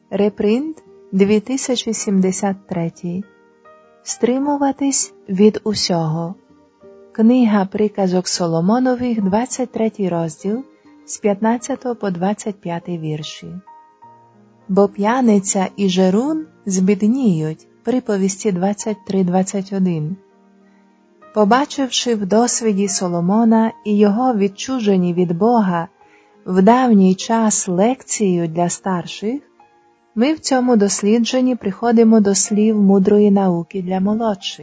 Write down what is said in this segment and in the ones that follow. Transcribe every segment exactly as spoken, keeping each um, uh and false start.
Репринт дві тисячі сімдесят три. Стримуватись від усього. Книга Приказок Соломонових, двадцять третій розділ, з п'ятнадцятого по двадцять п'ятий вірші. Бо п'яниця і жерун збідніють. Приповісті двадцять три двадцять один. Побачивши в досвіді Соломона і його відчужені від Бога в давній час лекцію для старших, ми в цьому дослідженні приходимо до слів мудрої науки для молодших.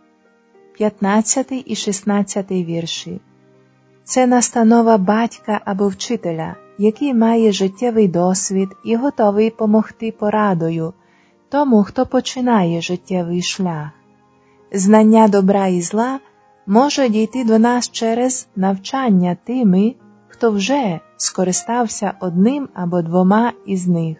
п'ятнадцятий і шістнадцятий вірші. Це настанова батька або вчителя, який має життєвий досвід і готовий помогти порадою тому, хто починає життєвий шлях. Знання добра і зла може дійти до нас через навчання тими, хто вже скористався одним або двома із них.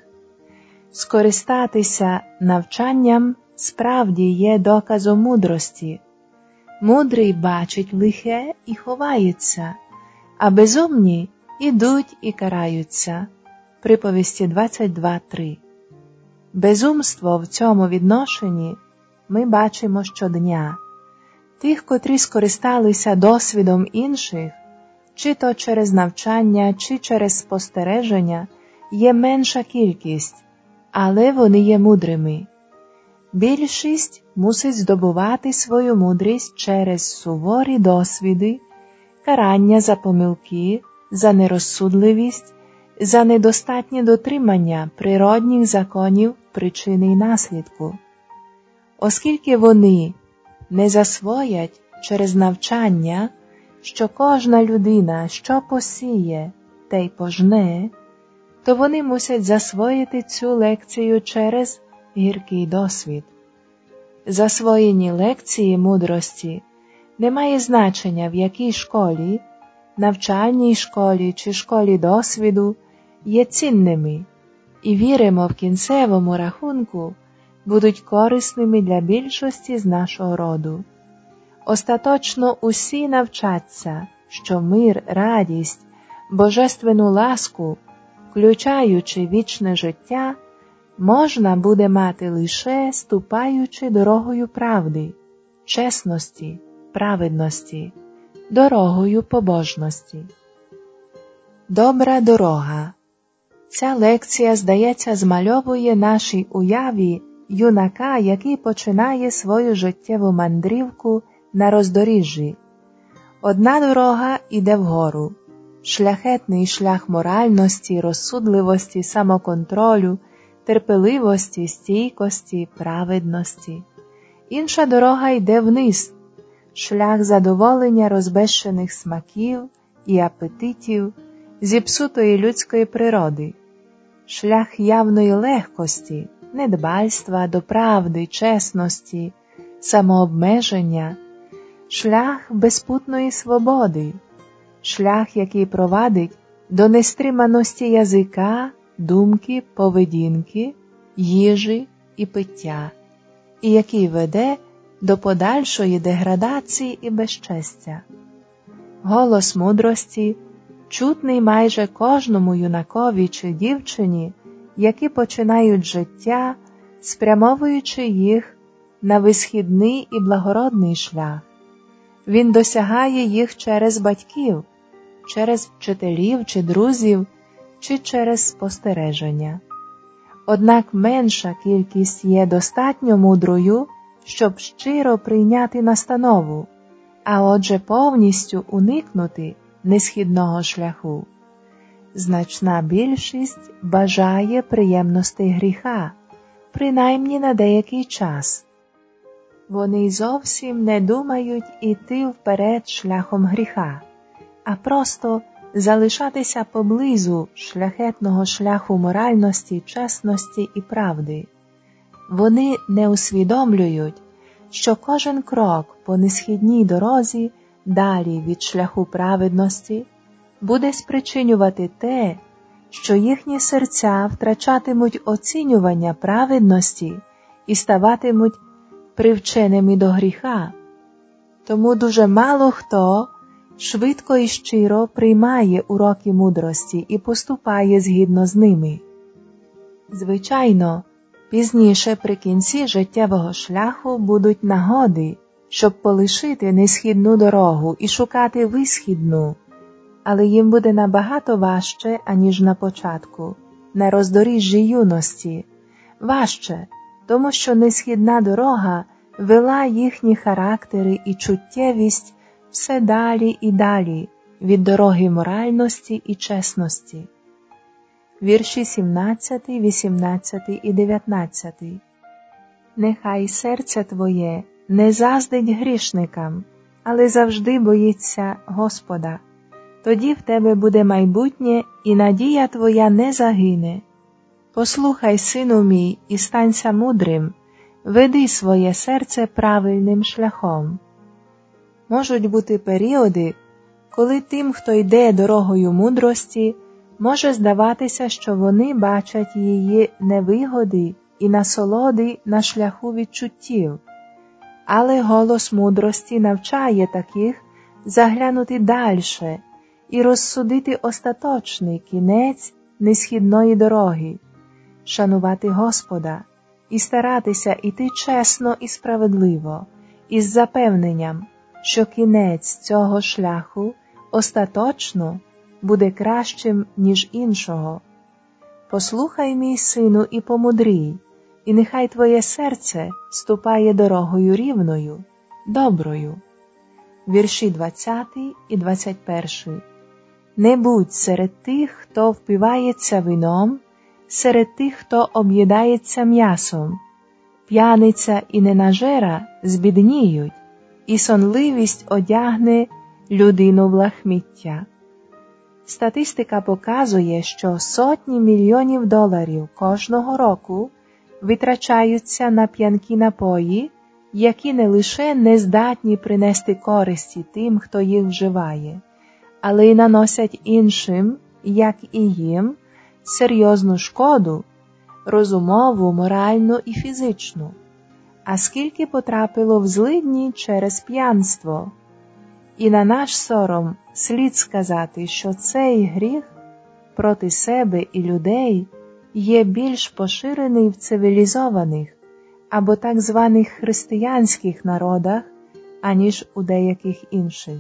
Скористатися навчанням справді є доказом мудрості. Мудрий бачить лихе і ховається, а безумні ідуть і караються. Приповісті двадцять два три. Безумство в цьому відношенні ми бачимо щодня. Тих, котрі скористалися досвідом інших, чи то через навчання, чи через спостереження, є менша кількість, але вони є мудрими. Більшість мусить здобувати свою мудрість через суворі досвіди, карання за помилки, за нерозсудливість, за недостатнє дотримання природних законів причини й наслідку. Оскільки вони не засвоять через навчання, що кожна людина, що посіє, те й пожне, то вони мусять засвоїти цю лекцію через гіркий досвід. Засвоєні лекції мудрості не має значення, в якій школі, навчальній школі чи школі досвіду, є цінними, і віримо в кінцевому рахунку будуть корисними для більшості з нашого роду. Остаточно усі навчаться, що мир, радість, божественну ласку, включаючи вічне життя, можна буде мати лише ступаючи дорогою правди, чесності, праведності, дорогою побожності. Добра дорога. Ця лекція, здається, змальовує нашій уяві юнака, який починає свою життєву мандрівку на роздоріжжі. Одна дорога іде вгору, шляхетний шлях моральності, розсудливості, самоконтролю, терпеливості, стійкості, праведності. Інша дорога йде вниз, шлях задоволення розбещених смаків і апетитів, зіпсутої людської природи, шлях явної легкості, недбальства до правди, чесності, самообмеження, шлях безпутної свободи, шлях, який провадить до нестриманості язика, думки, поведінки, їжі і пиття, і який веде до подальшої деградації і безчестя. Голос мудрості чутний майже кожному юнакові чи дівчині, які починають життя, спрямовуючи їх на висхідний і благородний шлях. Він досягає їх через батьків, через вчителів чи друзів, чи через спостереження. Однак менша кількість є достатньо мудрою, щоб щиро прийняти настанову, а отже повністю уникнути несхідного шляху. Значна більшість бажає приємностей гріха, принаймні на деякий час. Вони зовсім не думають іти вперед шляхом гріха, а просто залишатися поблизу шляхетного шляху моральності, чесності і правди. Вони не усвідомлюють, що кожен крок по несхідній дорозі далі від шляху праведності буде спричинювати те, що їхні серця втрачатимуть оцінювання праведності і ставатимуть привченими до гріха. Тому дуже мало хто швидко і щиро приймає уроки мудрості і поступає згідно з ними. Звичайно, пізніше при кінці життєвого шляху будуть нагоди, щоб полишити несхідну дорогу і шукати висхідну, але їм буде набагато важче, аніж на початку, на роздоріжжі юності. Важче, тому що несхідна дорога вела їхні характери і чуттєвість все далі і далі від дороги моральності і чесності. Вірші сімнадцятий, вісімнадцятий і дев'ятнадцятий. Нехай серце твоє не заздить грішникам, але завжди боїться Господа. Тоді в тебе буде майбутнє, і надія твоя не загине. Послухай, сину мій, і станься мудрим, веди своє серце правильним шляхом. Можуть бути періоди, коли тим, хто йде дорогою мудрості, може здаватися, що вони бачать її невигоди і насолоди на шляху відчуттів. Але голос мудрості навчає таких заглянути дальше і розсудити остаточний кінець несхідної дороги, шанувати Господа і старатися іти чесно і справедливо, із запевненням, що кінець цього шляху остаточно буде кращим, ніж іншого. Послухай, мій сину, і помудрій, і нехай твоє серце ступає дорогою рівною, доброю. Вірші двадцятий і двадцять перший. Не будь серед тих, хто впивається вином, серед тих, хто об'їдається м'ясом. П'яниця і ненажера збідніють, і сонливість одягне людину в лахміття. Статистика показує, що сотні мільйонів доларів кожного року витрачаються на п'янкі напої, які не лише не здатні принести користі тим, хто їх вживає, але й наносять іншим, як і їм, серйозну шкоду, розумову, моральну і фізичну. А скільки потрапило в злидні через п'янство? І на наш сором слід сказати, що цей гріх проти себе і людей є більш поширений в цивілізованих або так званих християнських народах, аніж у деяких інших.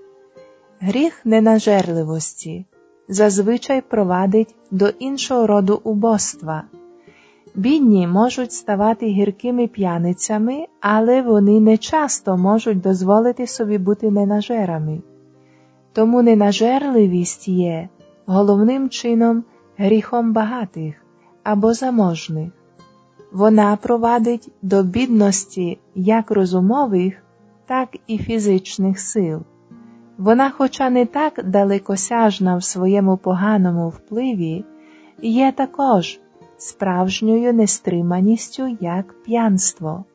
Гріх ненажерливості зазвичай провадить до іншого роду убоства. Бідні можуть ставати гіркими п'яницями, але вони не часто можуть дозволити собі бути ненажерами. Тому ненажерливість є головним чином гріхом багатих або заможних. Вона провадить до бідності як розумових, так і фізичних сил. Вона, хоча не так далекосяжна в своєму поганому впливі, є також справжньою нестриманістю, як п'янство.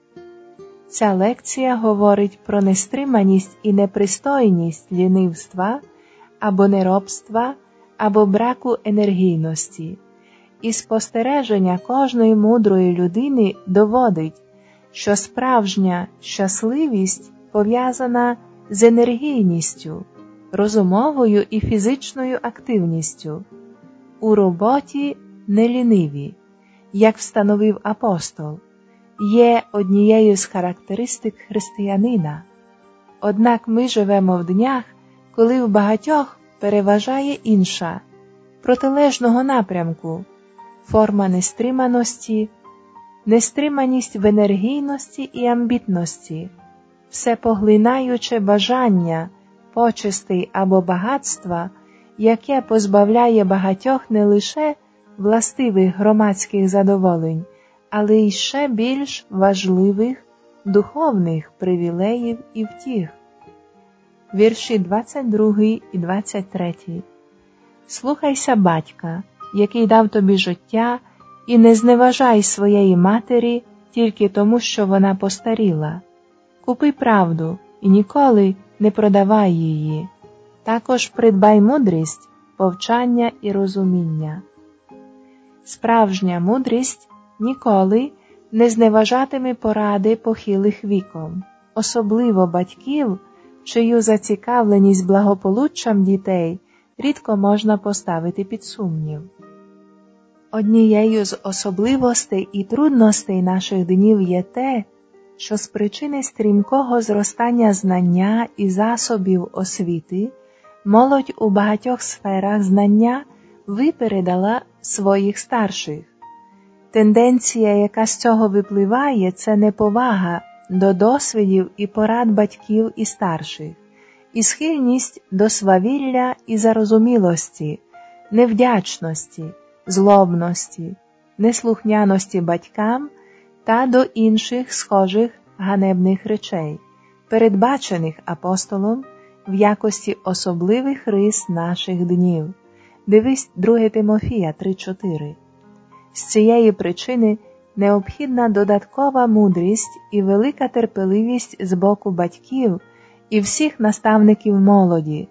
Ця лекція говорить про нестриманість і непристойність лінивства або неробства, або браку енергійності. І спостереження кожної мудрої людини доводить, що справжня щасливість пов'язана з енергійністю, розумовою і фізичною активністю. У роботі не ліниві, як встановив апостол, є однією з характеристик християнина. Однак ми живемо в днях, коли в багатьох переважає інша, протилежного напрямку, форма нестриманості, нестриманість в енергійності і амбітності, всепоглинаюче бажання, почестей або багатства, яке позбавляє багатьох не лише властивих громадських задоволень, але й ще більш важливих духовних привілеїв і втіх. Вірші двадцять другий і двадцять третій. Слухайся батька, який дав тобі життя, і не зневажай своєї матері тільки тому, що вона постаріла. Купи правду і ніколи не продавай її. Також придбай мудрість, повчання і розуміння. Справжня мудрість ніколи не зневажатиме поради похилих віком, особливо батьків, чию зацікавленість благополуччям дітей рідко можна поставити під сумнів. Однією з особливостей і трудностей наших днів є те, що з причини стрімкого зростання знання і засобів освіти молодь у багатьох сферах знання випередила своїх старших. Тенденція, яка з цього випливає, це неповага до досвідів і порад батьків і старших, і схильність до свавілля і зарозумілості, невдячності, злобності, неслухняності батькам та до інших схожих ганебних речей, передбачених апостолом в якості особливих рис наших днів. Дивись друге Тимофія три чотири. З цієї причини необхідна додаткова мудрість і велика терпеливість з боку батьків і всіх наставників молоді.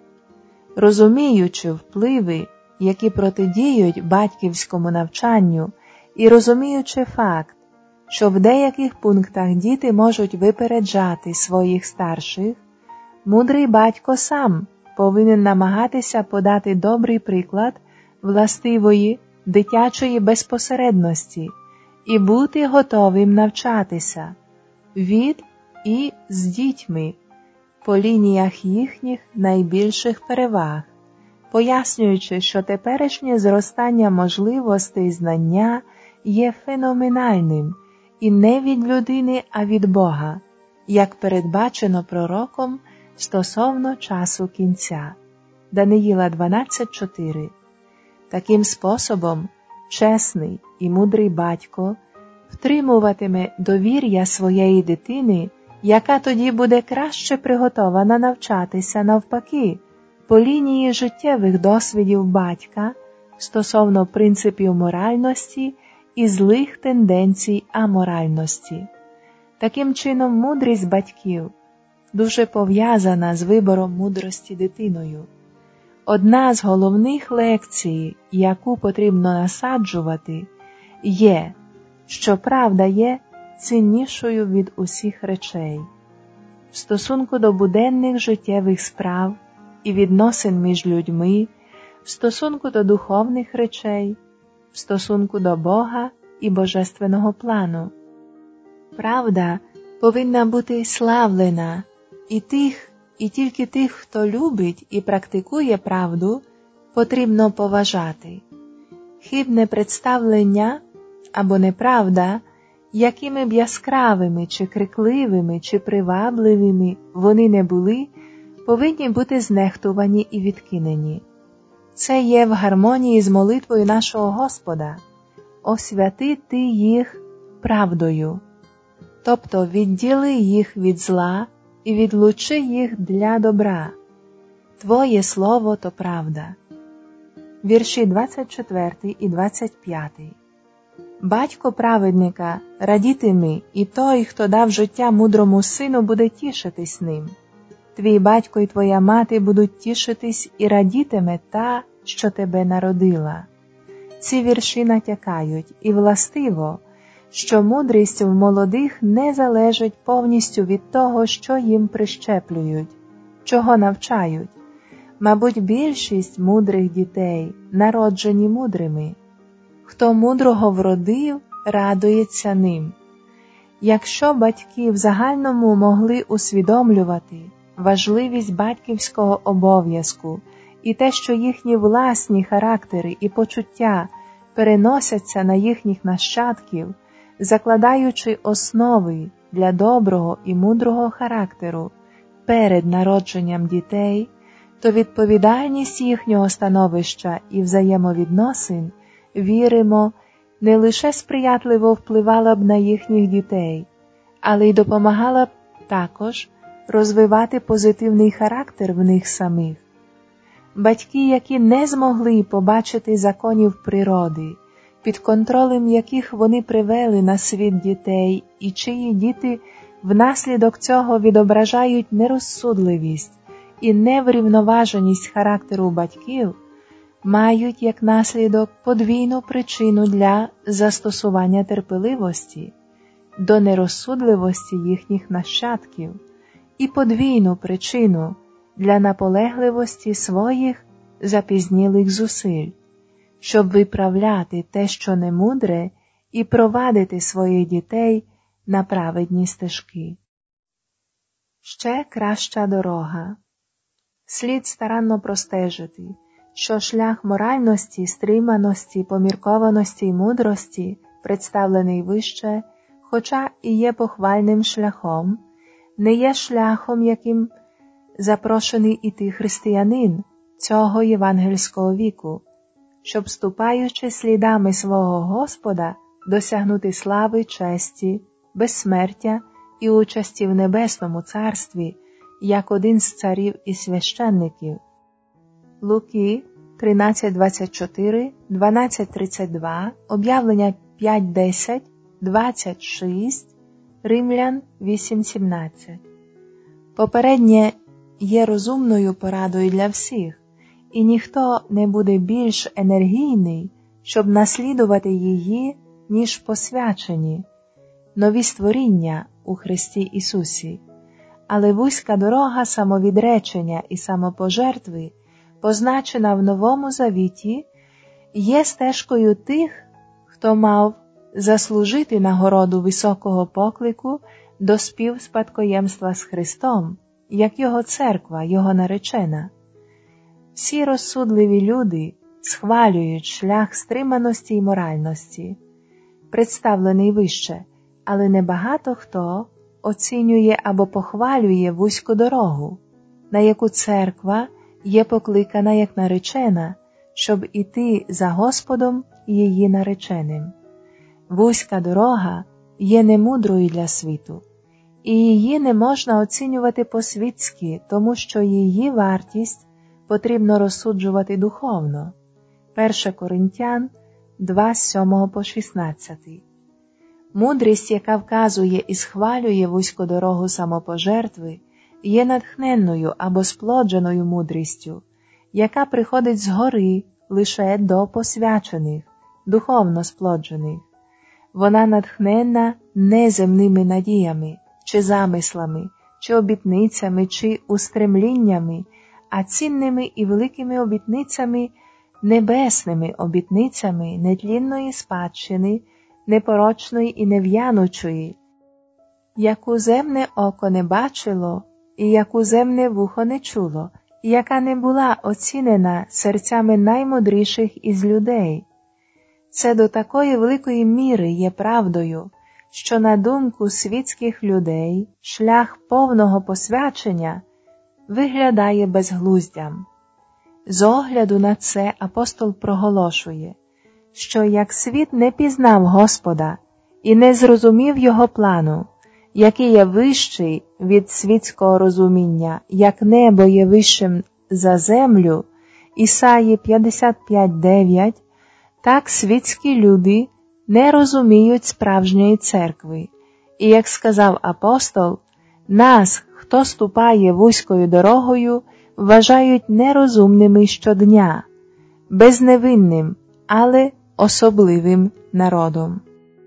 Розуміючи впливи, які протидіють батьківському навчанню, і розуміючи факт, що в деяких пунктах діти можуть випереджати своїх старших, мудрий батько сам повинен намагатися подати добрий приклад властивої дитячої безпосередності і бути готовим навчатися від і з дітьми по лініях їхніх найбільших переваг, пояснюючи, що теперішнє зростання можливостей знання є феноменальним і не від людини, а від Бога, як передбачено пророком стосовно часу кінця. Даниїла дванадцять чотири. Таким способом, чесний і мудрий батько втримуватиме довір'я своєї дитини, яка тоді буде краще приготована навчатися навпаки, по лінії життєвих досвідів батька стосовно принципів моральності і злих тенденцій аморальності. Таким чином, мудрість батьків дуже пов'язана з вибором мудрості дитиною. Одна з головних лекцій, яку потрібно насаджувати, є, що правда є ціннішою від усіх речей. В стосунку до буденних життєвих справ і відносин між людьми, в стосунку до духовних речей, в стосунку до Бога і божественного плану. Правда повинна бути славлена, і тих, і тільки тих, хто любить і практикує правду, потрібно поважати. Хибне представлення або неправда, якими б яскравими, чи крикливими, чи привабливими вони не були, повинні бути знехтувані і відкинені. Це є в гармонії з молитвою нашого Господа «Освяти ти їх правдою», тобто відділи їх від зла і відлучи їх для добра. Твоє слово – то правда. Вірші двадцять четвертий і двадцять п'ятий. Батько праведника радітиме, і той, хто дав життя мудрому сину, буде тішитись ним. Твій батько і твоя мати будуть тішитись і радітиме та, що тебе народила. Ці вірші натякають, і властиво, що мудрість в молодих не залежить повністю від того, що їм прищеплюють, чого навчають. Мабуть, більшість мудрих дітей народжені мудрими. Хто мудрого вродив, радується ним. Якщо батьки в загальному могли усвідомлювати важливість батьківського обов'язку і те, що їхні власні характери і почуття переносяться на їхніх нащадків, закладаючи основи для доброго і мудрого характеру перед народженням дітей, то відповідальність їхнього становища і взаємовідносин, віримо, не лише сприятливо впливала б на їхніх дітей, але й допомагала б також розвивати позитивний характер в них самих. Батьки, які не змогли побачити законів природи, під контролем яких вони привели на світ дітей, і чиї діти внаслідок цього відображають нерозсудливість і неврівноваженість характеру батьків, мають як наслідок подвійну причину для застосування терпеливості до нерозсудливості їхніх нащадків і подвійну причину для наполегливості своїх запізнілих зусиль. щоб виправляти те, що не мудре, і провадити своїх дітей на праведні стежки. Ще краща дорога. Слід старанно простежити, що шлях моральності, стриманості, поміркованості і мудрості, представлений вище, хоча і є похвальним шляхом, не є шляхом, яким запрошений іти християнин цього євангельського віку, щоб, ступаючи слідами свого Господа, досягнути слави, честі, безсмертя і участі в Небесному Царстві, як один з царів і священників. Луки тринадцять двадцять чотири, дванадцять тридцять два, Об'явлення п'ять десять, двадцять шість, Римлян вісім сімнадцять. Попереднє є розумною порадою для всіх, і ніхто не буде більш енергійний, щоб наслідувати її, ніж посвячені, нові створіння у Христі Ісусі. Але вузька дорога самовідречення і самопожертви, позначена в Новому Завіті, є стежкою тих, хто мав заслужити нагороду високого поклику до співспадкоємства з Христом, як Його церква, Його наречена. Всі розсудливі люди схвалюють шлях стриманості й моральності, представлений вище, але небагато хто оцінює або похвалює вузьку дорогу, на яку церква є покликана як наречена, щоб іти за Господом її нареченим. Вузька дорога є немудрою для світу, і її не можна оцінювати по-світськи, тому що її вартість потрібно розсуджувати духовно. перше Коринтян два, з сьомого по шістнадцятий. Мудрість, яка вказує і схвалює вузьку дорогу самопожертви, є натхненною або сплодженою мудрістю, яка приходить згори лише до посвячених, духовно сплоджених. Вона натхненна не земними надіями, чи замислами, чи обітницями, чи устремліннями, а цінними і великими обітницями, небесними обітницями нетлінної спадщини, непорочної і нев'янучої, яку земне око не бачило, і яку земне вухо не чуло, і яка не була оцінена серцями наймудріших із людей. Це до такої великої міри є правдою, що на думку світських людей шлях повного посвячення виглядає безглуздям. З огляду на це апостол проголошує, що як світ не пізнав Господа і не зрозумів Його плану, який є вищий від світського розуміння, як небо є вищим за землю, Ісаї п'ятдесят п'ять дев'ять, так світські люди не розуміють справжньої церкви. І, як сказав апостол, нас, хто ступає вузькою дорогою, вважають нерозумними щодня, безневинним, але особливим народом.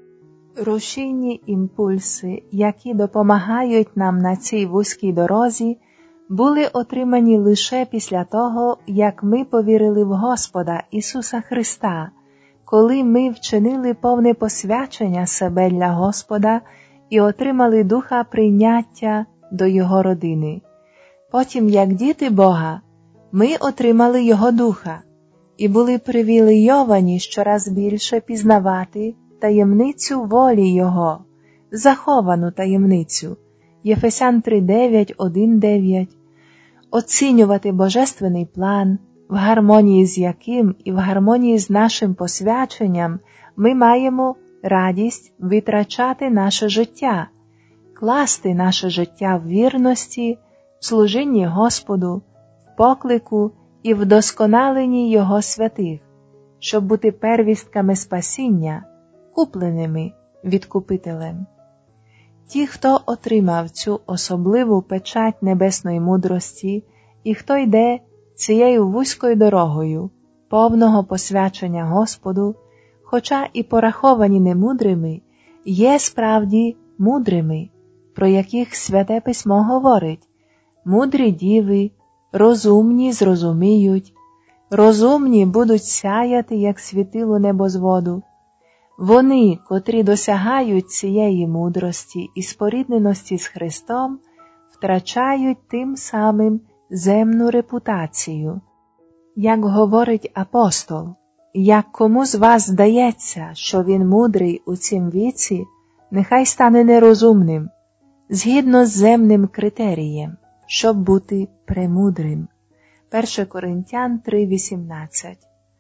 Рушійні імпульси, які допомагають нам на цій вузькій дорозі, були отримані лише після того, як ми повірили в Господа Ісуса Христа, коли ми вчинили повне посвячення себе для Господа і отримали духа прийняття до Його родини. Потім, як діти Бога, ми отримали Його духа і були привілейовані щораз більше пізнавати таємницю волі Його, заховану таємницю, Єфесян три дев'ять, один дев'ять, оцінювати божественний план, в гармонії з яким і в гармонії з нашим посвяченням ми маємо радість витрачати наше життя, класти наше життя в вірності, в служінні Господу, в поклику і вдосконаленні Його святих, щоб бути первістками спасіння, купленими Відкупителем. Ті, хто отримав цю особливу печать небесної мудрості і хто йде цією вузькою дорогою повного посвячення Господу, хоча і пораховані немудрими, є справді мудрими, про яких Святе Письмо говорить: мудрі діви, розумні зрозуміють, Розумні будуть сяяти, як світило небозводу. Вони, котрі досягають цієї мудрості і спорідненості з Христом, втрачають тим самим земну репутацію. Як говорить апостол, як кому з вас здається, що він мудрий у цім віці, нехай стане нерозумним, згідно з земним критерієм, щоб бути премудрим. перше Коринтян три вісімнадцять.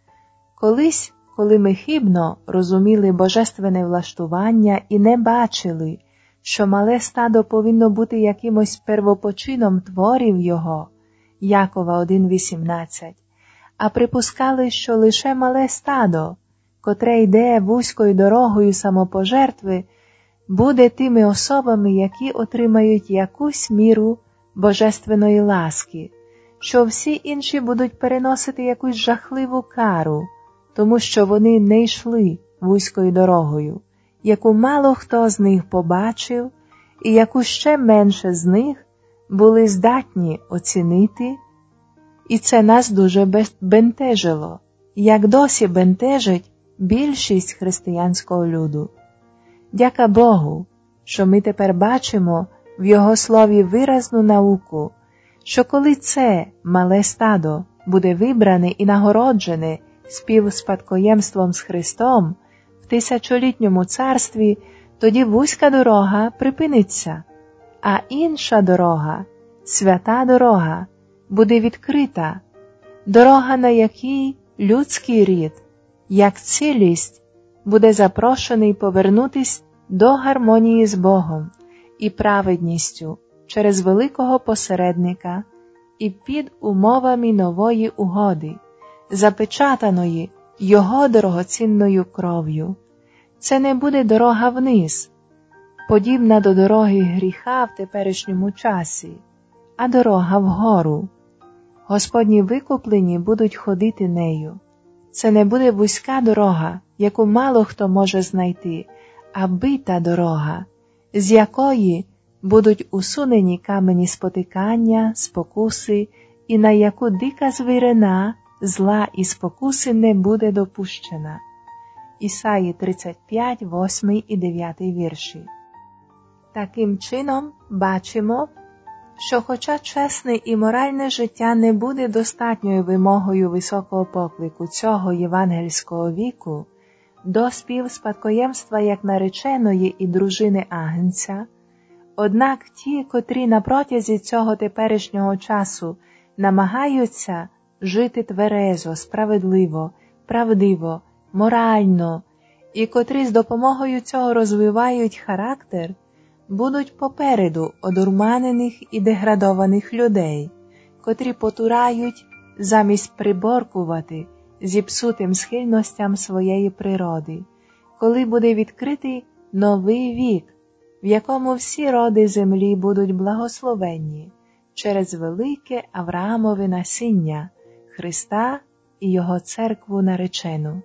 Колись, коли ми хибно розуміли божественне влаштування і не бачили, що мале стадо повинно бути якимось первопочином творів його, Якова один вісімнадцять, а припускали, що лише мале стадо, котре йде вузькою дорогою самопожертви, буде тими особами, які отримають якусь міру божественної ласки, що всі інші будуть переносити якусь жахливу кару, тому що вони не йшли вузькою дорогою, яку мало хто з них побачив і яку ще менше з них були здатні оцінити, і це нас дуже бентежило, як досі бентежить більшість християнського люду. Дяка Богу, що ми тепер бачимо в Його слові виразну науку, що коли це мале стадо буде вибране і нагороджене співспадкоємством з Христом в тисячолітньому царстві, тоді вузька дорога припиниться, а інша дорога, свята дорога, буде відкрита, дорога, на якій людський рід, як цілість, буде запрошений повернутись до гармонії з Богом і праведністю через великого посередника і під умовами нової угоди, запечатаної Його дорогоцінною кров'ю. Це не буде дорога вниз, подібна до дороги гріха в теперішньому часі, а дорога вгору. Господні викуплені будуть ходити нею. Це не буде вузька дорога, яку мало хто може знайти, а бита дорога, з якої будуть усунені камені спотикання, спокуси, і на яку дика звірина, зла і спокуси не буде допущена. Ісаї тридцять п'ять, восьмий і дев'ятий вірші. Таким чином, бачимо, що хоча чесне і моральне життя не буде достатньою вимогою високого поклику цього євангельського віку до співспадкоємства як нареченої і дружини агнця, однак ті, котрі на протязі цього теперішнього часу намагаються жити тверезо, справедливо, правдиво, морально, і котрі з допомогою цього розвивають характер, будуть попереду одурманених і деградованих людей, котрі потурають замість приборкувати зіпсутим схильностям своєї природи, коли буде відкритий новий вік, в якому всі роди землі будуть благословенні через велике Авраамове насіння, Христа і Його церкву наречену.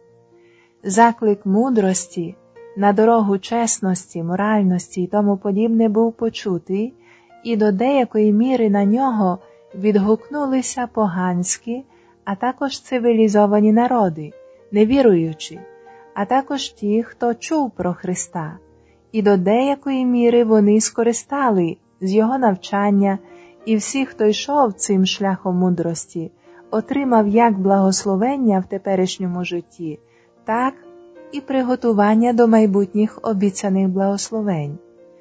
Заклик мудрості на дорогу чесності, моральності і тому подібне був почутий, і до деякої міри на нього відгукнулися поганські, а також цивілізовані народи, невіруючі, а також ті, хто чув про Христа, і до деякої міри вони скористали з Його навчання, і всі, хто йшов цим шляхом мудрості, отримав як благословення в теперішньому житті, так і приготування до майбутніх обіцяних благословень.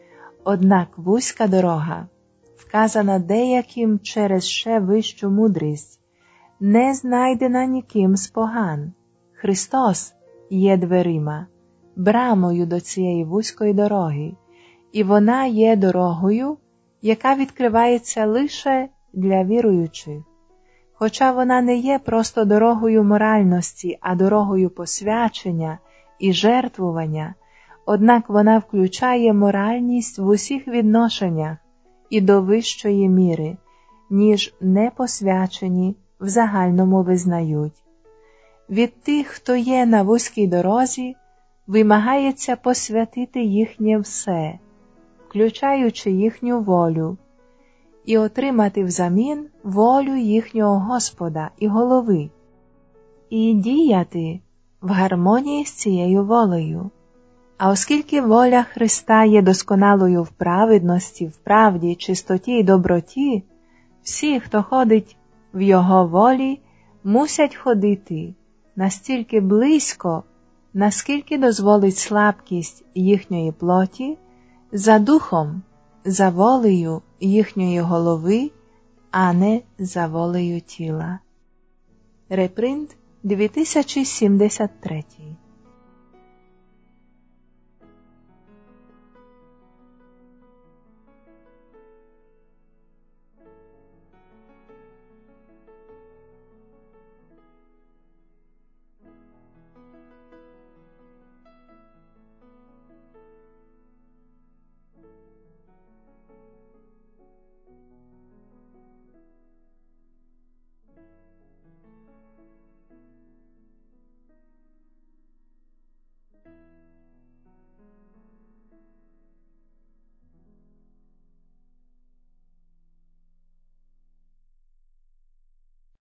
Однак вузька дорога, вказана деяким через ще вищу мудрість, не знайдена ніким з поган. Христос є дверима, брамою до цієї вузької дороги, і вона є дорогою, яка відкривається лише для віруючих. Хоча вона не є просто дорогою моральності, а дорогою посвячення і жертвування, однак вона включає моральність в усіх відношеннях і до вищої міри, ніж непосвячені в загальному визнають. Від тих, хто є на вузькій дорозі, вимагається посвятити їхнє все, включаючи їхню волю, і отримати взамін волю їхнього Господа і голови, і діяти в гармонії з цією волею. А оскільки воля Христа є досконалою в праведності, в правді, чистоті й доброті, всі, хто ходить в Його волі, мусять ходити настільки близько, наскільки дозволить слабкість їхньої плоті, за духом, за волею їхньої голови, а не за волею тіла. Репринт дві тисячі сімдесят три